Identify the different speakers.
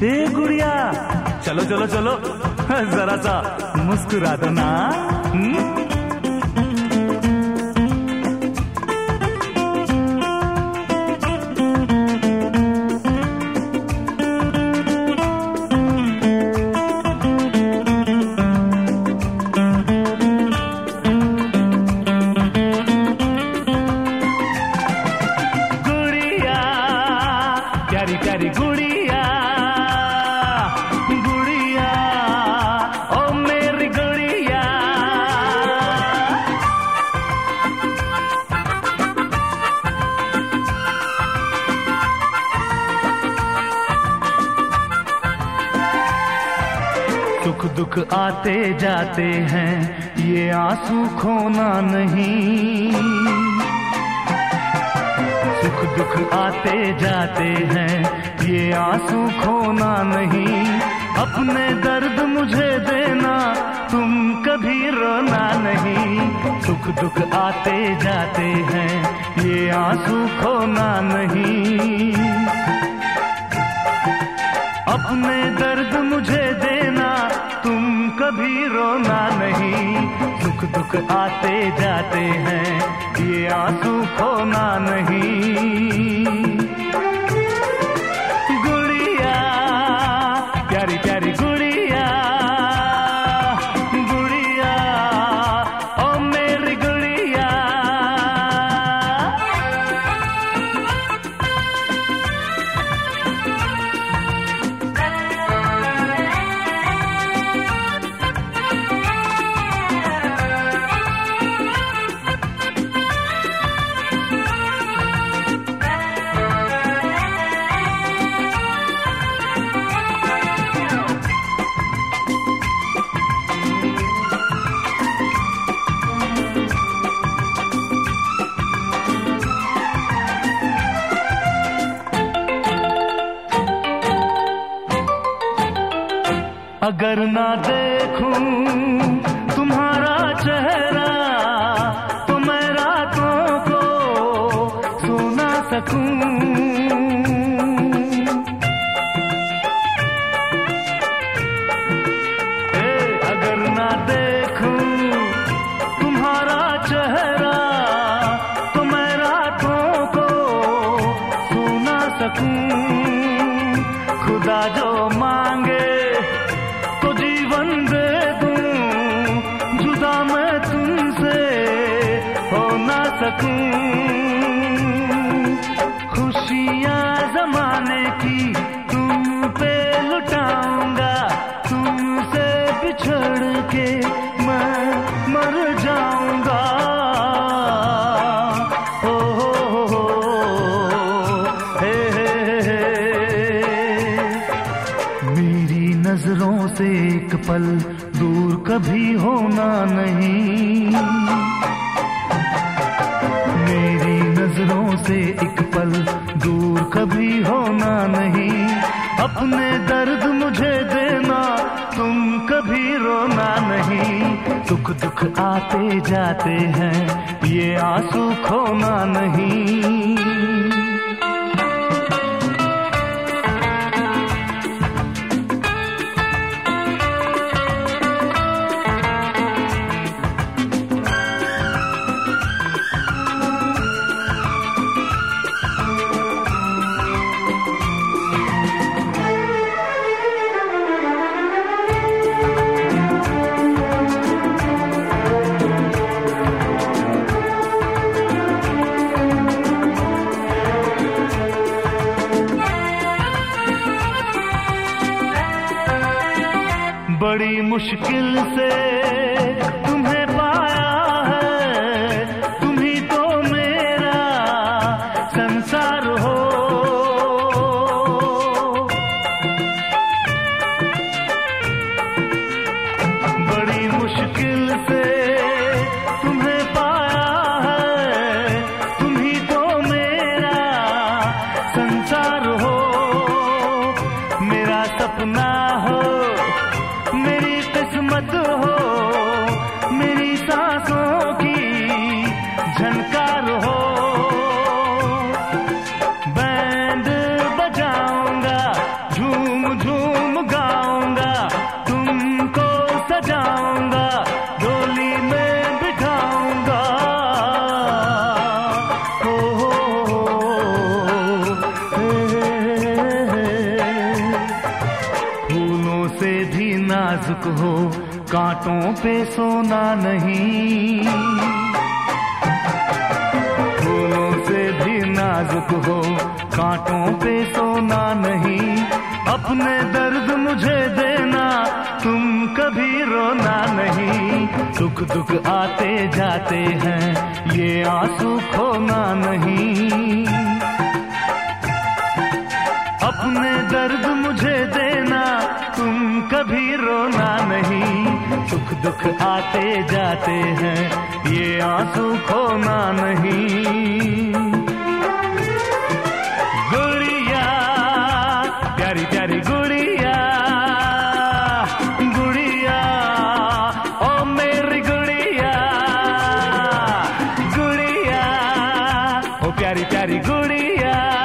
Speaker 1: ए गुड़िया, चलो चलो चलो जरा सा मुस्कुरा दो ना। गुड़िया, प्यारी प्यारी गुड़िया, गुड़िया, ओ मेरी गुड़िया। सुख दुख आते जाते हैं, ये आंसू खोना नहीं। सुख दुख आते जाते हैं, ये आंसू खोना नहीं। अपने दर्द मुझे देना, तुम कभी रोना नहीं। सुख दुख आते जाते हैं, ये आंसू खोना नहीं। अपने दर्द मुझे देना, तुम कभी रोना नहीं। सुख दुख आते जाते हैं, ये आंसू खोना नहीं। गुड़िया, प्यारी प्यारी गुड़िया, गुड़िया, ओ मेरी गुड़िया। अगर ना देखूं तुम्हारा चेहरा, तो मैं रातों को सो ना सकूं। अगर ना देखूं तुम्हारा चेहरा, तो मैं रातों को सो ना सकूं। खुदा जो मांगे तो जीवन दे दूं, जुदा मैं तुमसे हो ना सकूं। खुशियां जमाने की तुम पे लुटाऊंगा, तुमसे बिछड़ के मैं मर जाऊंगा। हो हे मेरी नजरों से एक पल दूर कभी होना नहीं। मेरी नजरों से एक पल दूर कभी होना नहीं। अपने दर्द मुझे देना, तुम कभी रोना नहीं। सुख दुख आते जाते हैं, ये आंसू खोना नहीं। बड़ी मुश्किल से तुम्हें पाया है, तुम ही तो मेरा संसार हो। बड़ी मुश्किल से तुम्हें पाया है, तुम ही तो मेरा संसार हो। मेरा सपना हो, मेरी किस्मत हो, मेरी सांसों की झनकार हो। बैंड बजाऊंगा, झूम झूम से भी नाजुक हो, कांटों पे सोना नहीं। फूलों से भी नाजुक हो, कांटों पे सोना नहीं। अपने दर्द मुझे देना, तुम कभी रोना नहीं। सुख दुख आते जाते हैं, ये आंसू खोना नहीं। अपने दर्द मुझे देना, तुम कभी रोना नहीं। सुख दुख आते जाते हैं, ये आंसू खोना नहीं। गुड़िया प्यारी प्यारी गुड़िया, गुड़िया ओ मेरी गुड़िया, गुड़िया ओ प्यारी प्यारी गुड़िया।